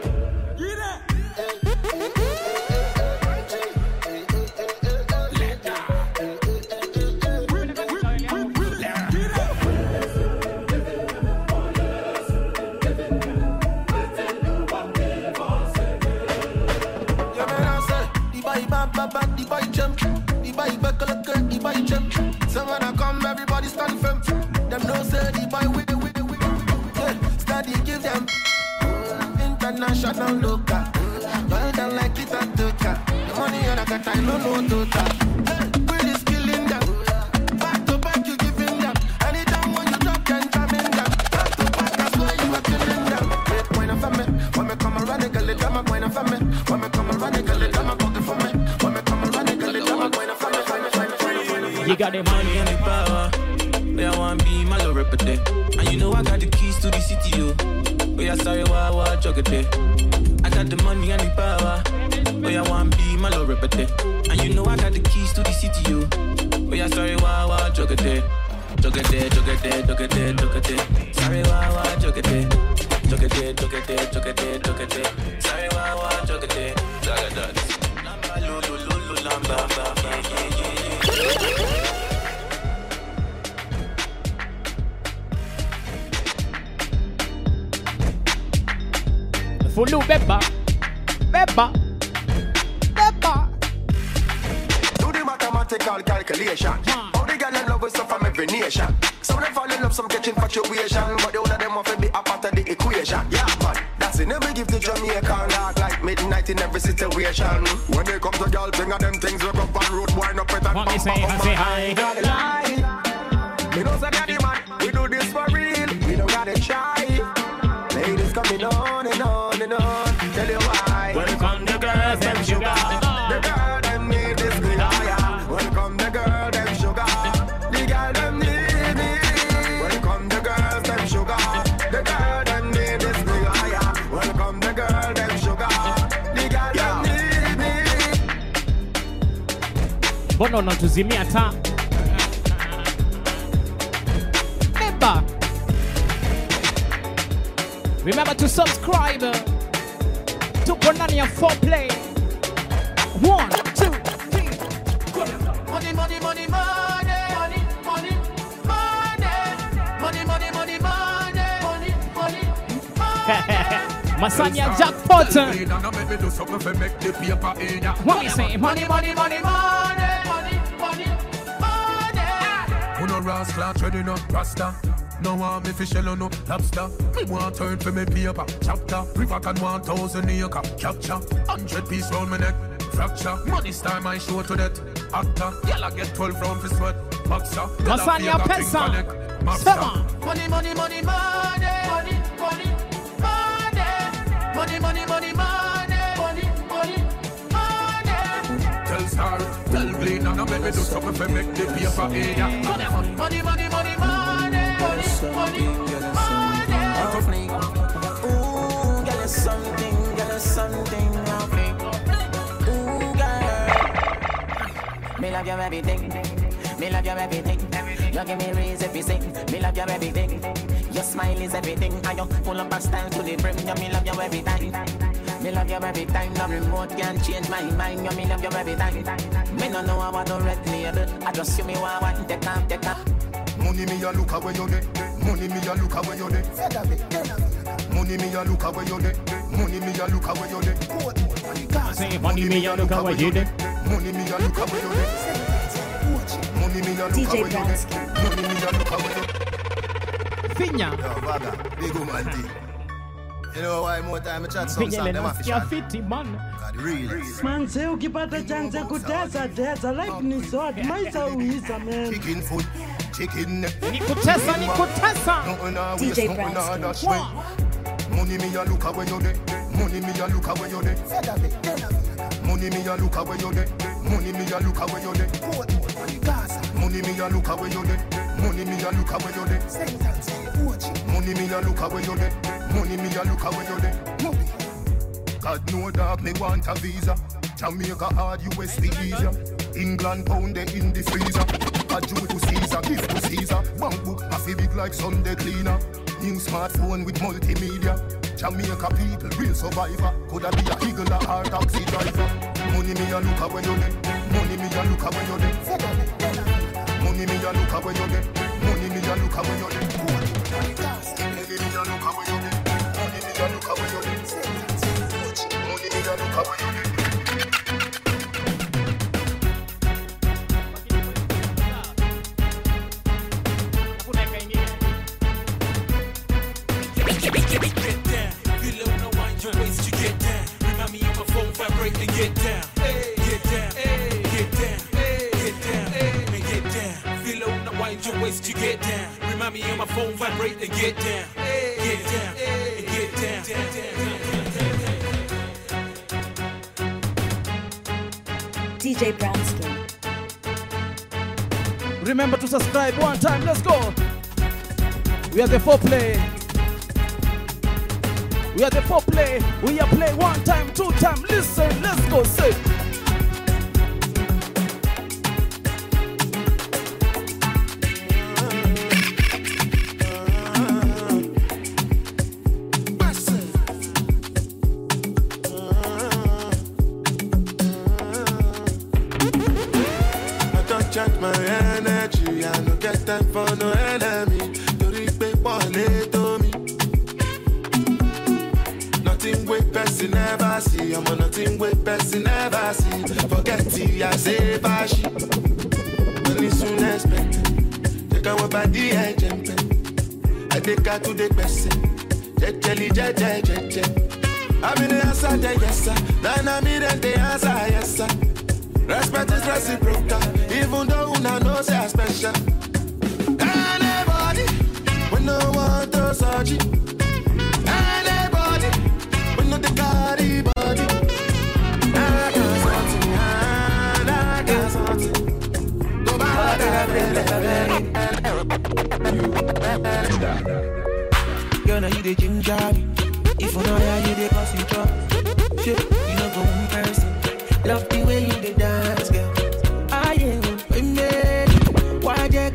So when I come, everybody stand firm. Them no say the boy with yeah, study give them international local. Y'all don't like it and toka. The money on a cut, I don't know total. Pretty skilling them. Back to back you giving them. Anytime when you drop, then come in them. Back to back, that's why you are killing them. When I'm family, when me come around, they call it drama. When I'm family, when me come around, they call it drama. Pocket for me. When me come around, they call it drama. When I'm family. You got the money and the power. Where I want be my love repeat. And you know I got the keys to the city, yo. Where I sorry, why, juggle there. I got the money and the power. Where I want be my love repeat. And you know I got the keys to the city, yo. Where I sorry, why, juggle there. Juggle there. Sorry, why, juggle there. Juggle there. Sorry, why, juggle there. Juggle. Lamba, Follow Beba. Do the mathematical calculation. All the girls in love with stuff from every nation. Some them fall in love, some catch infatuation, but the other them want to be a part of the equation. Yeah, man, that's it. Never give the Jamaican dark like midnight in every situation. When they come to girl, thing of them things we go on road, wind up with and what me say hi. Don't lie. We don't say that man. We do this for real. We don't gotta try. Ladies coming on and on and on. Tell you why. Welcome the girls, them sugar. The girl them need this higher. Welcome the girl. Mbona unatuzimia taa? Remember to subscribe. Tupo ndani ya 4Play. 1, 2, 3. Money, money, money, money, money, money, money, money, money, money, money, money, money. Masanya jackpot. What you say? Money, money, money, money, money, money, money. Who no rascal treading up rasta? No one me fish shell no lobster. Me want turn for me paper chapter. River can 1,000 acre capture. 100 piece round me neck fracture. Money star my show to that actor. Y'all get 12 round for sweat boxer. Masanya pesa. Money, money, money, money, money, money, money, money, money, money, money, money, money. Tell Star, tell Glenn, and I make me do something for make the paper here. Money, money, money, money, money. Me love your everything. Me love your everything. You give me reason to sing. Me love your everything. Your smile is everything. And you pull up a style to the brim. You me love you every time. Me love you every time. No remote can change my mind. You me love you every time. Me no know about the red label. I just see me want take off, take off. Money me a look away you dey. Money me a look away you dey. Money me a look away you dey. Money me a look away you dey. Say money me a look away you dey. Money me a look away you dey. Money me a look away you dey. Money me a look away you dey. Finya. Yo, Baga, big woman thing. You know why more time I chat some Finya song them have to chat. fiti man. Man, say ukipata chance kutesa tesa, life ni short, maisha uisa man. Chicken food, chicken neck. Nikutesa, nikutesa. DJ Brownski. Money me a look away you dey. Money me a look away you dey. Money me a look away you dey. Money me a look away you dey. Money me a look away you dey. Money me a look away you dey. Money me a look away you dey. Money me a look away you dey. God know dog me want a visa. Jamaica hard, US the easier. England pound they in the freezer. A Jew to Caesar, gift to Caesar. Bank book a fi big like Sunday cleaner. New smartphone with multimedia. Jamaica people, real survivor. Coulda be a eagle or taxi driver. Money me a look away you dey. Money me a look away you dey. Money me a look away you dey. Money me a look away you dey. Money me a look away you dey. Money me a look away you dey. Money me a look away you dey. Get down, get down, get down, get down, and get down. Feel it when I wind your waist, you get down. Remind me of my phone vibrate and get down, get down, and get down. DJ Brownski. Remember to subscribe one time. Let's go. We are the 4Play. We are the 4Play. We are play one time, two time. Listen, let's go. Say. I don't charge my energy. I don't get time for no enemy. You reap to me. Nothing with person never see. I'm on nothing with person never see. Forget it, I say bashi. Money soon expect. Take our body agent. I take her to the person. Jelly, I'm in the answer, yes sir. Then I'm in the answer, yes sir. Respect is reciprocal, even though una know say I special. Anybody, when no one does surgery. Anybody, when no the carry body. I got something, go back Girl, now you the ginger me. If you know how you the cause you drop. Shit, you know go one person. Love the way you the dance, girl. Ah yeah,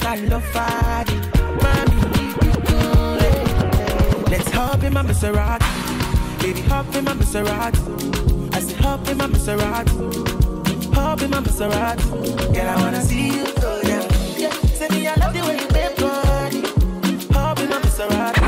I love Fadi. Mommy, let's hop in my Maserati. Baby, hop in my Maserati. I said hop in my Maserati. Hop in my Maserati. Girl, I wanna see you go down. Yeah, say me I love the way you make body. Hop in my Maserati.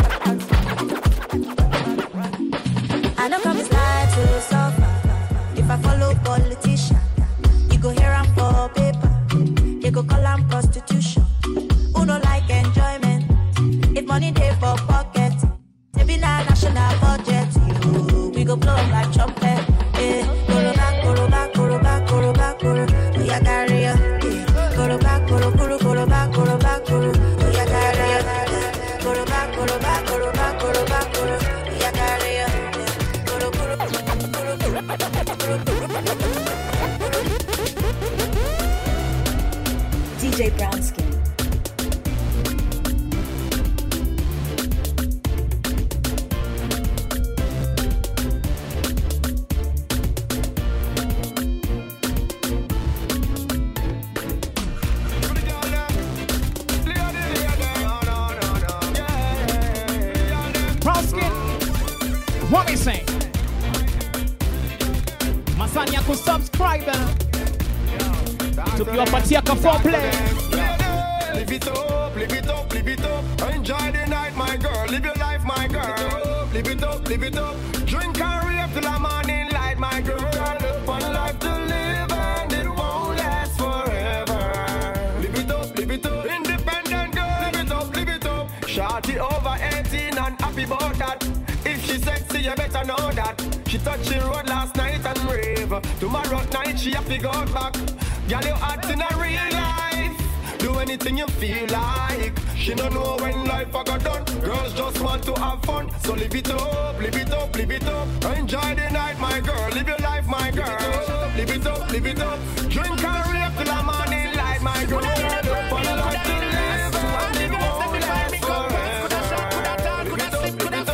I know come slide to suffer. If I follow politician, you go hear am for paper. They go call am prostitution. Who no like enjoyment? If money dey for pocket, they be na national budget. You, we go blow like trumpet. Eh, koro back, koro back, koro back, koro back, koro. Oh yeah, carry ya. Koro back, koro, koro, koro back, koro back, koro. Oh yeah, carry ya. Koro back, koro back, koro back, koro back, koro. Oh yeah, carry ya. Koro, koro, koro, koro, koro, koro. DJ Brownskin. Brownskin, what we say? Masanya ku subscriber. To be up at Tiaka foreplay. Live it up, live it up, live it up. Enjoy the night, my girl. Live your life, my girl. Live it up, live it up. Drink and rave till the morning light, my girl. One life to live and it won't last forever. Live it up, live it up. Independent girl. Live it up, live it up. Shorty over 18 and happy about that. If she sexy, you better know that. She touched the road last night and rave. Tomorrow night she have to go back. Girl, you hot in a real life. Do anything you feel like. She don't know when life I got done. Girls just want to have fun. So live it up, live it up, live it up. Enjoy the night, my girl. Live your life, my girl. Live it up, live it up. Drink and rave till the morning light, my girl. One life to live and it won't last forever. Live it up, live it up.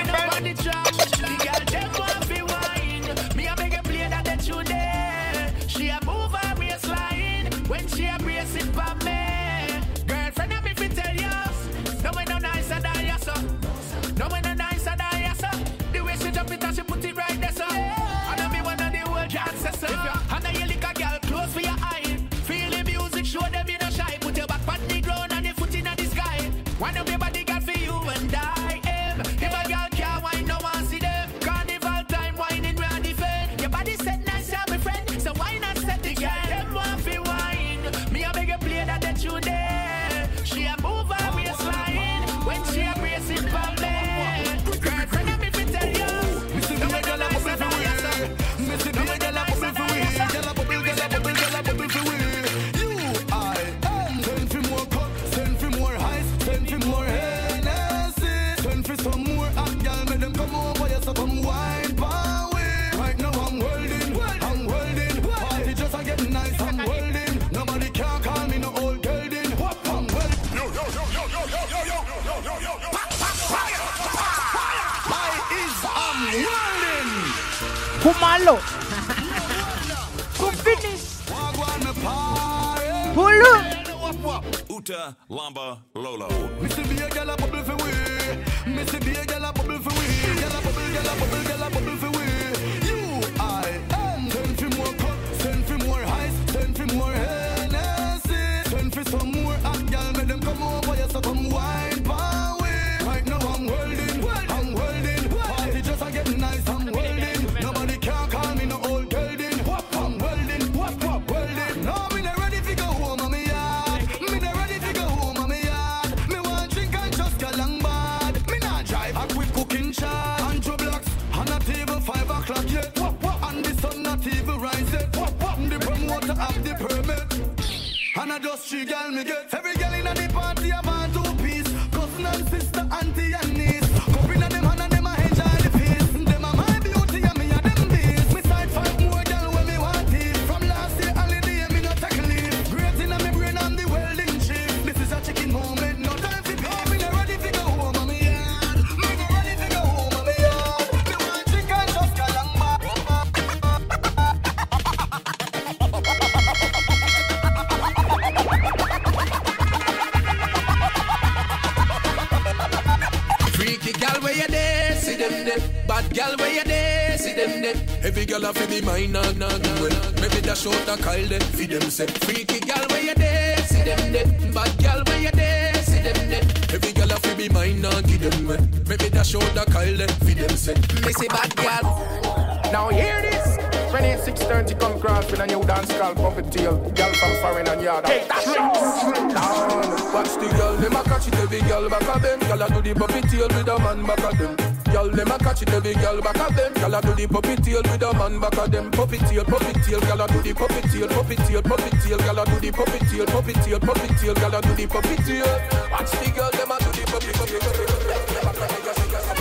When she a brace it for me, girlfriend of me fi tell you, no way no nice and I so, no way no nice and I so. The way she jump it and she put it right there so, I know me one of the whole chances so. If you and you lick a girl close for your eye, feel the music, show them you no shy, put your back on the ground and your foot in the sky. Wind up your body, girl, for you and I. If a girl can't wine, no one see them. Carnival time, whining round the fed. Your body set nice, yeah, my friend. So why not set the girl? Them want fi wine. Me a beg you play that you there. She a move her waistline when she a brace it for me. Girlfriend of me fi tell you. Missy the girl a bubble for we. Missy the girl a bubble for we. Girl a bubble, girl a bubble, girl a bubble for we. You, I, send for more cup, send for more ice, send for more Hennessy, send for some more hot girl. Make them come over, yes, so come wine power. Right now I'm holding, I'm holding. Party just a getting nice, I'm holding. Nobody can call me no old girl then. I'm holding. Yo, yo, yo, yo, yo, yo, yo, yo, yo, yo, yo, yo. I is holding. Kumalo. Kum finish. Hulu. Uta Lamba Lolo. Missy be a girl a bubble for we. Missy be a girl a bubble for we. Girl a bubble, girl a bubble, girl a bubble for we. You, I, send for more cup, send for more ice, send for more Hennessy, send for some more hot girl. Make them come over, yes, so come wine power. Right now I'm holding, I'm holding. Party just a getting nice, I'm holding. Nobody can call me no old girl then. I'm holding, holding. No, me not ready to go home, mommy yard. Me not ready to go home, mommy yard. Me want drink and just get long bad. Me not drive a quick cooking shot. Andrew blocks on a table 5 o'clock yet. And the sun not even rise yet. The promoter have the permit. And I just 3 girl me get. Every girl in the party have on 2 piece. Cousin and sister, auntie and niece. Cup in them hand and them a enjoy the peace. Them a my beauty and me a them beast. Me side 5 more girl when me want it. From last year holiday me no take leave. Great in me brain I'm the welding chief. This is a chicken moment, no time for beef. Me not ready to go home, mommy yard. Me not ready to go home, mommy yard. Me want drink and just get long back. them there. Every girl a fi be mine and well. Maybe dash out a Kyle there. Fi them say. Freaky girl where you there? See them there. Bad girl where you there? See them there. Every girl a fi be mine and give them well. Maybe dash out a Kyle there. Fi them say. Me say bad girl. Now hear this. 26:30 come cross with a new dance called Puppet Tail. Girl from foreign and yard. Hey, watch the girl, them a catch it every girl back of them. Girl a do the Puppet Tail with a man back of them. Girl, them a catch it every girl back of them. Girl a do the Puppet Tail with a man back of them. Puppet Tail, girl a do the Puppet Tail, Puppet Tail, girl a do the Puppet Tail, Puppet Tail, girl a do the Puppet Tail. Watch the girl, them a do the Puppet Tail.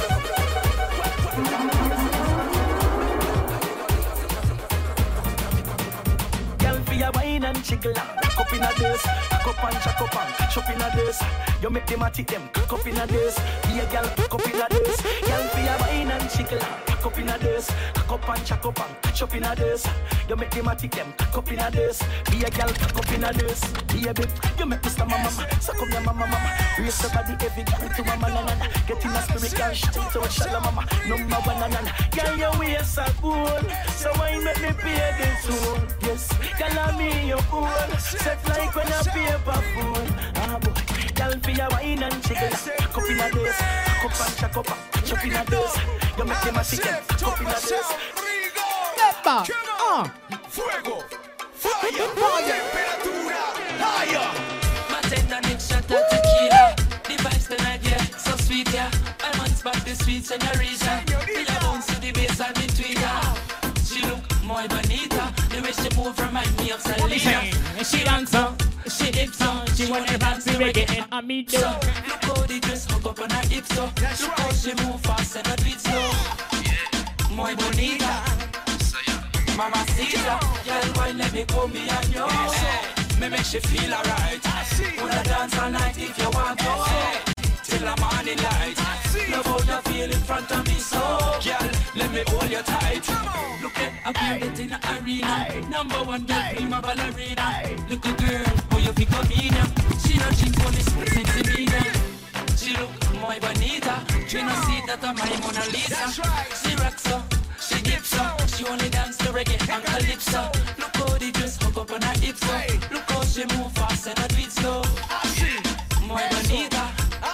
Wine and jiggle, cock up in a dance, cock up and jack up and catch up in a dance. You make them at it, them cock up in a dance. Be a girl, cock up in a dance. Girl, be a wine and jiggle, cock up in a dance, cock up and jack up and catch up in a dance. You make them at it, them cock up in a dance. Be a girl, cock up in a dance. Be a bit, you make Mr. Mama, suck up your mama. Raise your body every girl to a man. Get in a spirit, girl, straight to a shallow mama. Number one and girl, your waist are good, so why make me pay this soon? Yes, girl, me your fool, set like when a paper fool. Ah boy, girl for your wine and jiggle. Cock up in a dance, cock up and jack up, catch up in a dance. You make them a chicken, cock up in a dance. Peppa, fuego, fire, temperatura, higher. Matenda next shot of tequila. The vibes tonight, yeah, so sweet, yeah. My man's back the sweet señorita. Feel a bounce to the bass and the tweeter. She look more bonita. The way she move remind me of Selena. She dance, she dips, she wanna dance the reggae and I meet them. Look how the dress hook up on her hips, so look how she move fast and a bit slow. Muy bonita, mamacita. Girl, why let me come behind you? Me make she feel alright. Wanna dance all night if you want to. Till the morning light. Love how you feel in front of me, so girl, let me hold you tight. Look at a girl in the arena. Number one girl, prima ballerina. Look a girl, how you pick up in her. She don't cheat for this centimeter. She look muy bonita. You know see that I'm my Mona Lisa. She rocks up, she dips up. She only dance to reggae and calypso. Look how the dress hook up on her hips. Look how she move fast and a bit slow. Muy bonita.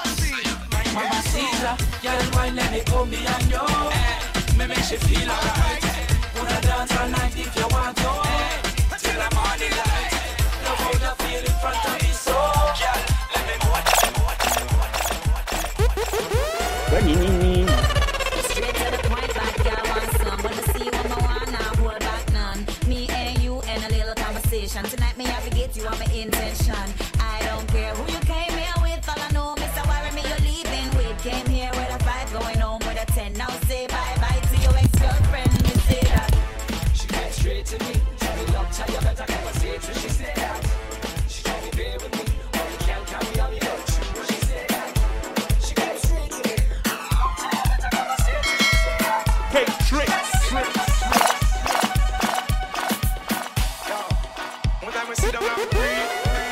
Mamacita, girl, why let me come behind you? Me make she feel alright. Wanna dance all night if you want to. Till the morning light. Love how you feel in front of me, so girl, let me go. Straight to the point, bad girl want some. Wanna see what I want, now hold back none. Me and you in a little conversation. Tonight me have to get you on my intention. I don't care who you came here with, all I know, Mr. Worry me, you're leaving with. Came here with a 5, going home with a 10. Now say bye-bye to your ex-girlfriend, you say that. She came straight to me. Tell me love, tell you better conversation. She said that. She can't be there with me. Or you can't carry on me out. She said that. She came straight to me. Tell you better conversation. She said that. Hey, tricks. Yo, one time we sit down and breathe.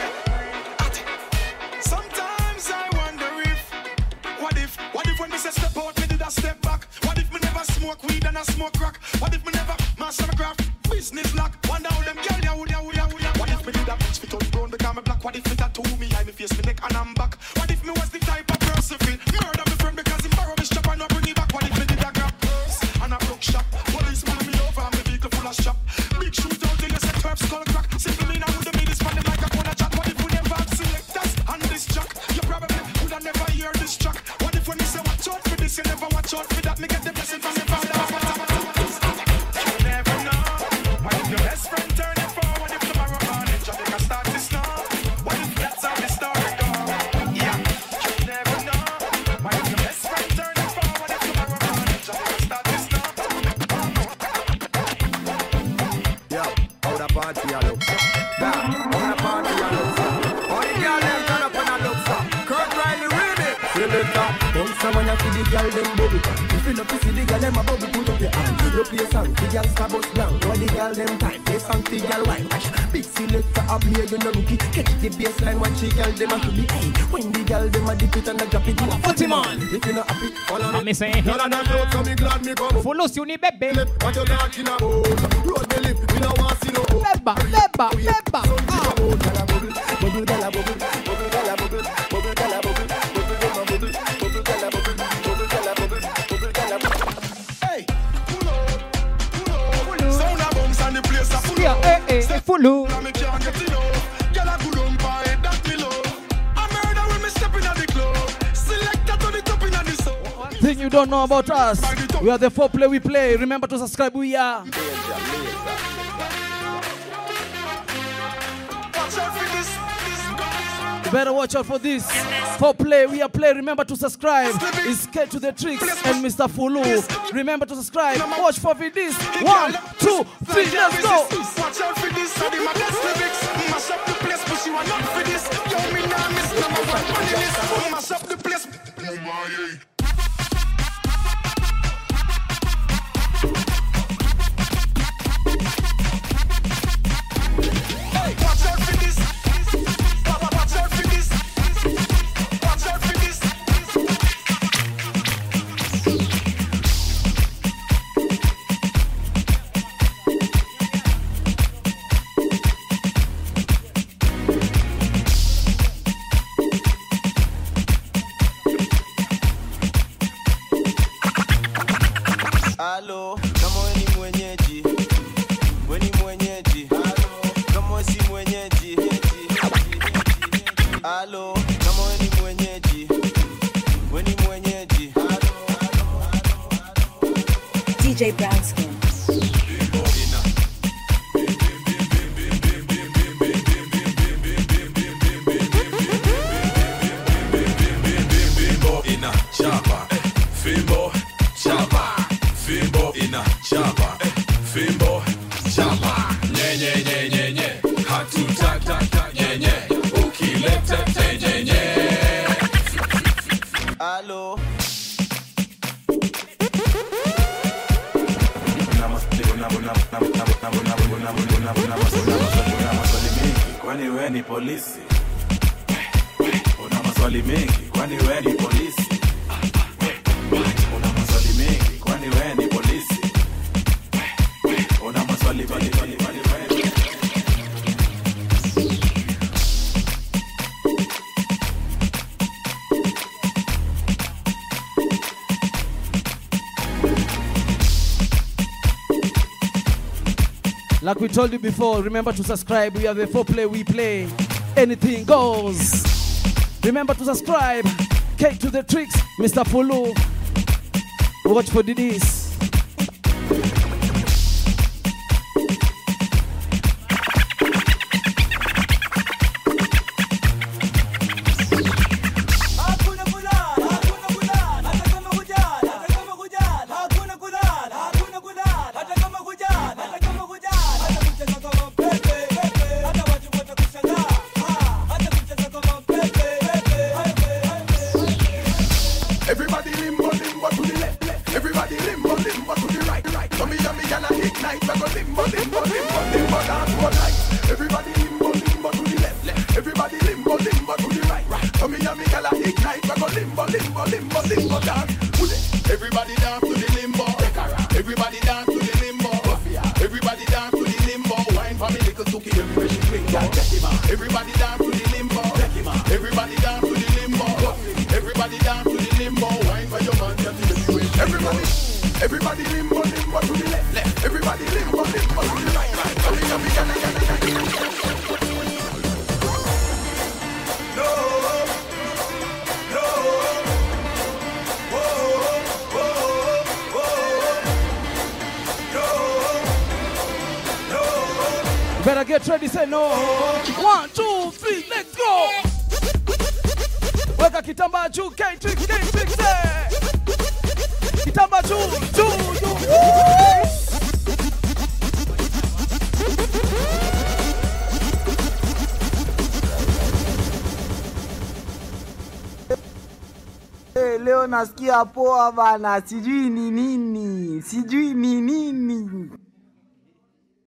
Sometimes I wonder what if when me say step out, me did a step back? What if me never smoke weed and I smoke crack? What if me never master my craft? Business lock. Wonder how them girl ya would ya. What if me did a bitch fit on brown because me black? What if me tattoo me eye, me face, me neck and I'm back? What if me was the type of person feel murder me friend because he borrow me strap and not bring it back? What if me did a grab purse and a broke shop? Police pull me over and me vehicle full of shop. Big shootout in the set turf skull crack. Simple me now with the minutes from the mic I wanna chat. What if we never have selectors and this track? You probably would have never hear this track. What if when you say watch out for this, you never watch out for that? Me get the blessing from the father. You never know. What if your best friend turn it for? What if tomorrow morning Jamaica start to snow? What if that's how the story goes? Yeah, you never know. What if your best friend turn it for? What if tomorrow morning Jamaica start to snow? Yeah, how the party a look? Yeah, how the party a look? How the girl them turn up and a look? Kurt Riley remix. Feel it up. Don't someone a see the girl them bubble. If you not see the girl them a bubble, put up your hand. You play a song, the girl star bus blank. What the girl them time, play song, the girl wine. Big selector up here, you know rookie. Catch the baseline, watch the girl them a to be. When the girl them a dip it and a drop it, you a put him on. If you not happy, all on I'm saying. None of them know, so me glad me come. Full loose, you need baby. What you talking about? Road me lip, we don't want to see no. Beba. Bubble, gala bubble, bubble, gala bubble, bubble, gala bubble, bubble, gala bubble, bubble, gala bubble, bubble, gala bubble, bubble, gala bubble, bubble, gala bubble. Hey, pull up. Sound a bounce and the place a full up. Full up. Now me can't get enough. Girl a good on by that me love. I murder when me step in at the club. Select that on the top in at the soul. One thing you don't know about us, we are the foreplay we play. Remember to subscribe. We are. You better watch out for this. Foreplay, we are play. Remember to subscribe. It's K to the Tricks and Mr. Fulu. Remember to subscribe. Watch for this. 1, 2, 3, let's go. Watch out for this. I my best lyrics. Mash up the place, but you are not for this. Yo, me now miss number one on the list. Mash up the place. Watch out for this. Watch out for this. Watch out for this. Hello, kama we ni mwenyeji. We ni mwenyeji. Kama we si mwenyeji. Hello, kama we ni mwenyeji. We ni mwenyeji. DJ Brownskin. Fimbo ina chapa, fimbo chapa, fimbo ina chapa, fimbo chapa. Nye nye nye nye nye, hatutaka nye nye, ukileta nye nye. Hello. Kwani we ni polisi? Una maswali mengi, kwani we ni polisi? Una maswali mengi, kwani we ni polisi? Una maswali mengi. Like we told you before, remember to subscribe. We have the foreplay we play. Anything goes. Remember to subscribe. K to the Tricks, Mr. Fulu. Watch for this. Everybody limbo, limbo to the left, left. Everybody limbo, limbo to the right, right. So me and me gonna ignite. We go limbo, limbo, limbo, limbo dance all night. Everybody limbo, limbo to the left, left. Everybody limbo, limbo to the right, right. So me and me gonna ignite. We go limbo, limbo, limbo, limbo dance. Pull it. Everybody dance to the limbo. Everybody dance to the limbo. Everybody dance to the limbo. Wine for me little Suki, everywhere she swing. Everybody dance to the limbo. Everybody dance to the limbo. Everybody dance to the limbo. Wine for your man, just everywhere. Everybody limbo, limbo to the left, left. Everybody limbo, limbo to the right, right. So me and me gonna. Better get ready, say no. 1, 2, 3, let's go. Weka kitamba juu, K-Tricks, kitamba juu. Leo nasikia poa bana, sijui ni nini.